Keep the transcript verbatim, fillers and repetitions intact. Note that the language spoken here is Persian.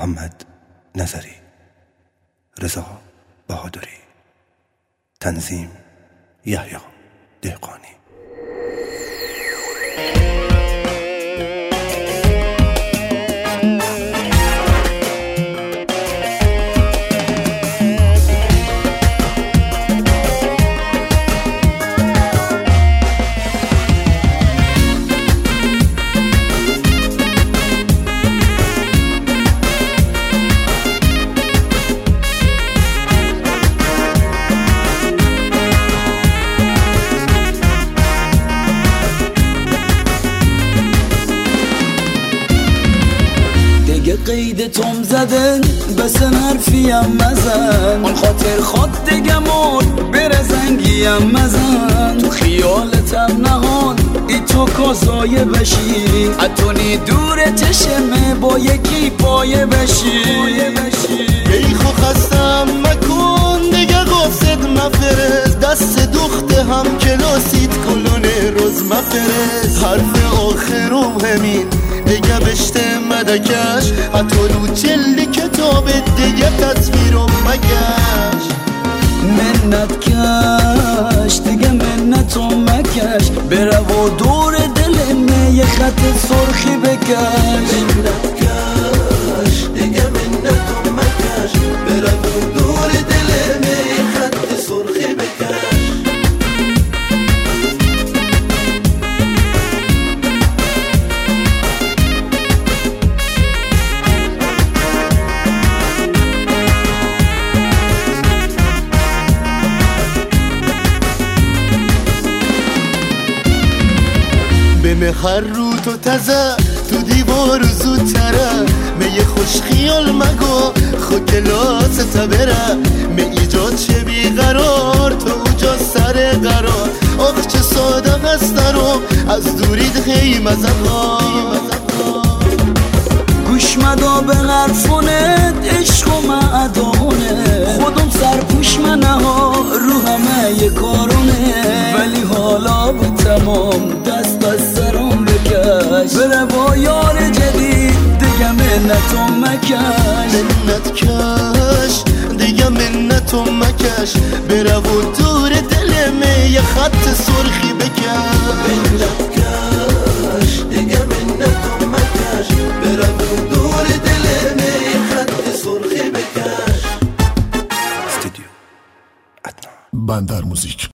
محمد نظری، رضا بهادری، تنظیم یحیی دهقانی. قید توم زدن بسن حرفیم مزن، اون خاطر خود دیگه مرد بره زنگیم مزن. تو خیالتم نهان ای تو کازایه بشی، اتونی دور چشمه با یکی پایه بشی. ای خو خستم مکن دیگه قاصد مفرز، دست دخته هم کلاسیت کلونه روز مفرز. حرف آخرم همین دیگه بشته مدکش، حتی رو جلد کتاب دیگه تصویرم مگش. منت کش دیگه منتو مکش، بره و دور دلمه یه خط سرخی بکش. منت کش دیگه منتو مکش، بره و دور دلمه یه خط سرخی بکش. به هر رو تو تزه تو دیوار زودتره، می خوش خیال مگو خو کلاس تبره. می ایجاد چه بیقرار تو اوجا سر قرار، آخ چه ساده هسترم از دورید خیلی مزقا. گوش مدا به غرفونت عشق و معدانه، خودم سرپوش منه ها رو همه یه کارونه. ولی حالا به تمام دست از سرم بکش، بره با یار جدید دیگه منتو مکش. منت کش دیگه منتو مکش، بره و دور دلمه یه خط سرخی بکش. منت کش دیگه منتو مکش، بره و دور دلمه یه خط سرخی بکش. استودیو عدنان بندر موزیک.